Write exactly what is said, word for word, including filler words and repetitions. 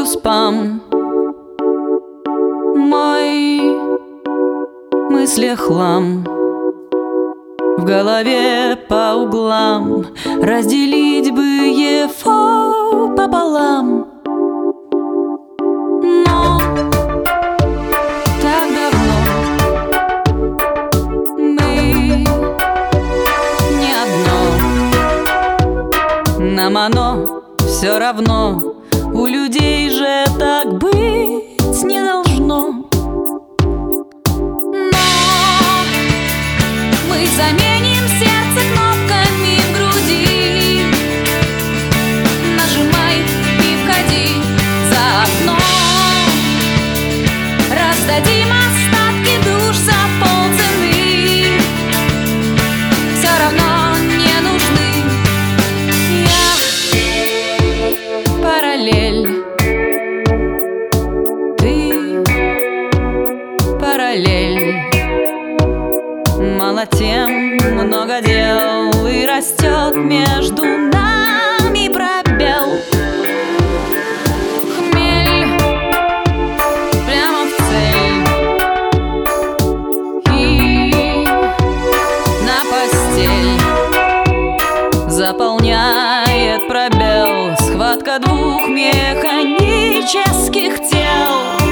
спам. Мой мысли хлам, в голове по углам, разделить бы его пополам. Но так давно мы не одно, нам оно все равно, у людей же так быть не должно. Мы заменим сердце кнопками в груди. Нажимай и входи за окно. Раздадим остатки душ за полцены. Все равно не нужны. Я параллель, ты параллель. Мало тем, много дел, и растет между нами пробел. Хмель прямо в цель, и на постель заполняет пробел схватка двух механических тел.